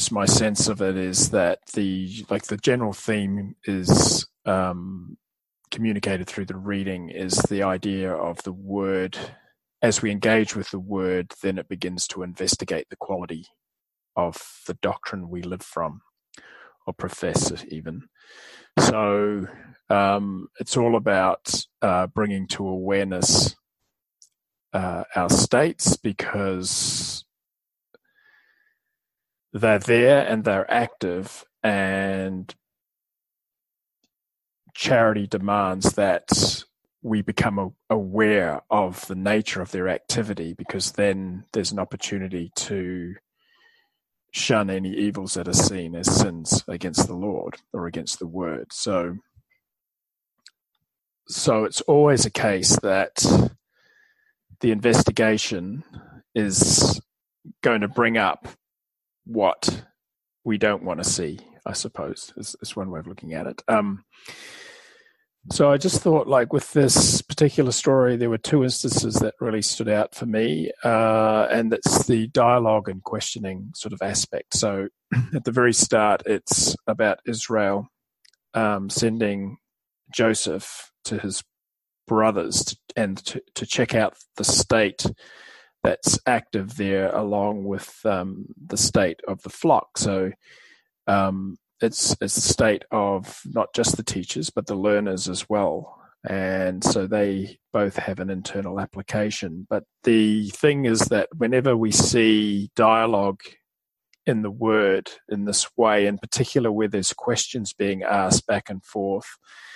suppose my sense of it is that the general theme is communicated through the reading is the idea of the word. As we engage with the word, then it begins to investigate the quality of the doctrine we live from or profess even. So it's all about bringing to awareness our states, because they're there and they're active, and charity demands that we become aware of the nature of their activity, because then there's an opportunity to shun any evils that are seen as sins against the Lord or against the word. So it's always a case that the investigation is going to bring up what we don't want to see, I suppose, is one way of looking at it. So I just thought, like, with this particular story, there were two instances that really stood out for me, and it's the dialogue and questioning sort of aspect. So at the very start, it's about Israel sending Joseph to his brothers to check out the state that's active there, along with the state of the flock. So it's a state of not just the teachers, but the learners as well. And so they both have an internal application. But the thing is that whenever we see dialogue in the word in this way, in particular where there's questions being asked back and forth,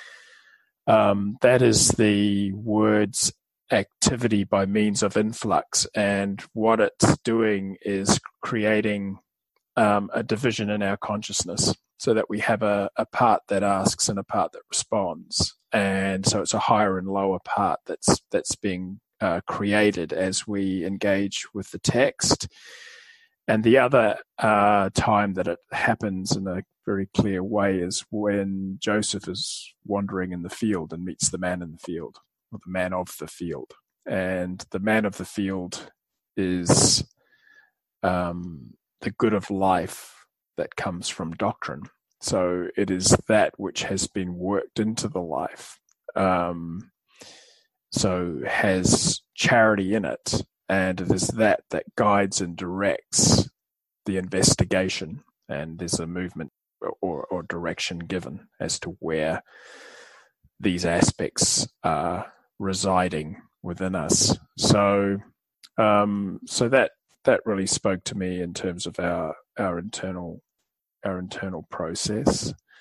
that is the word's activity by means of influx. And what it's doing is creating a division in our consciousness, so that we have a part that asks and a part that responds. And so it's a higher and lower part that's being created as we engage with the text. And the other time that it happens in a very clear way is when Joseph is wandering in the field and meets the man in the field, or the man of the field. And the man of the field is the good of life that comes from doctrine. So it is that which has been worked into the life. So has charity in it, and it is that guides and directs the investigation, and there's a movement or direction given as to where these aspects are residing within us. So that really spoke to me in terms of our internal process.